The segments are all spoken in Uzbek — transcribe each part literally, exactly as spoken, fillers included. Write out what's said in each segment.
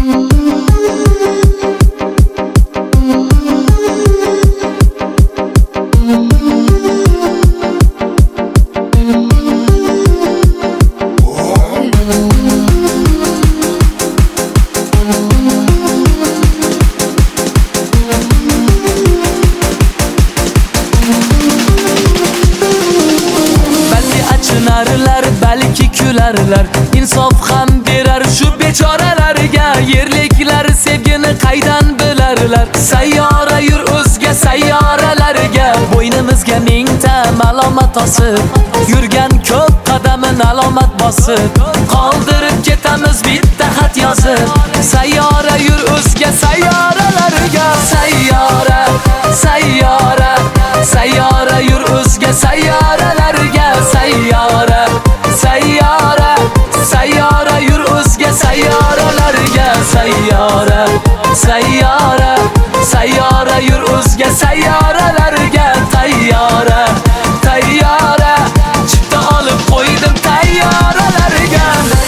Balki kularlar, insof ham berar shu bechoralarga. Yerliklar sevgini qaydan bilarlar? Sayyora yur o'zga sayyoralarga. Bo'ynimizga mingta malomat osib, yurgan ko'p qadamin alomat bosib, qoldirib ketamiz bitta xat yozib. Sayyora yur o'zga sayyoralarga. Sayyora, sayyora, sayyora yur o'zga sayyoralarga. Sayyora, sayyora, sayyora yur o'zga sayyoralarga. Sayyora, sayyora, sayyora yur o'zga sayyoralarga. Tayyora, tayyora, chipta olib qo'ydim tayyoralarga.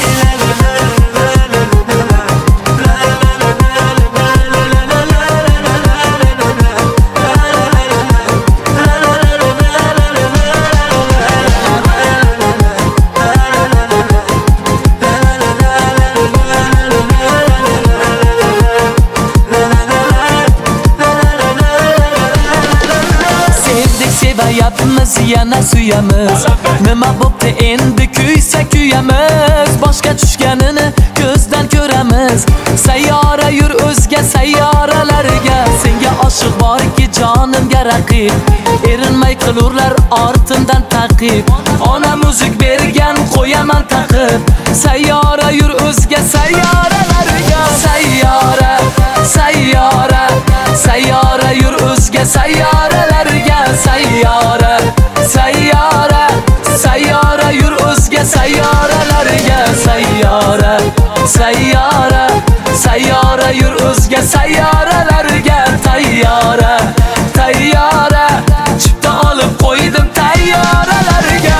Sevayapmiz, yana suyamiz. Nima bo'pti endi kuysa kuyamiz. Boshqa tushganini ko'zdan ko'ramiz. Sayyora yur o'zga sayyoralarga. Senga oshiq borki jonimga raqib, erinmay qilurlar ortimdan taqib. Ona muzik bergan qo'yaman taqib. Sayyora yur o'zga sayyoralarga. Sayyora, sayyora, sayyora yur o'zga sayyoralarga. Sayyora, sayyora, sayyora yur o'zga sayyoralarga. Sayyora, sayyora, sayyora yur o'zga sayyoralarga. Tayyora, tayyora, chipta olib qo'ydim tayyoralarga.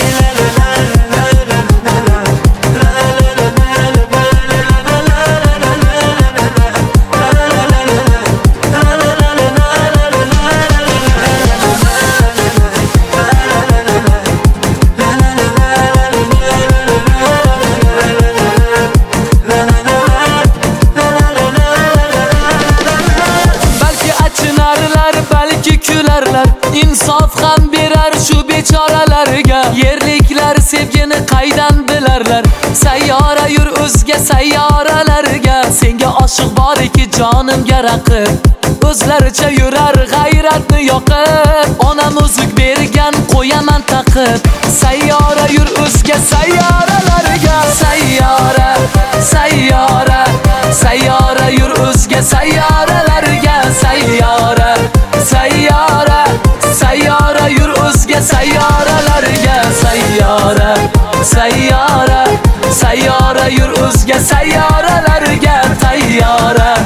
Balki kularlar, insof ham berar shu bechoralarga. Yerliklar sevgini qaydan bilarlar? Sayyora yur o'zga sayyoralarga. Senga oshiq borki jonimga raqib, o'zlaricha yurar g'ayratni yoqib. Ona muzik bergan qo'yaman taqib. Sayyora yur o'zga sayyoralarga. Sayyora, sayyora, sayyora yur o'zga sayyoralarga. Sayyora, sayyora, sayyora yur o'zga sayyoralarga. Sayyora, sayyora, sayyora yur o'zga sayyoralarga. Tayyora,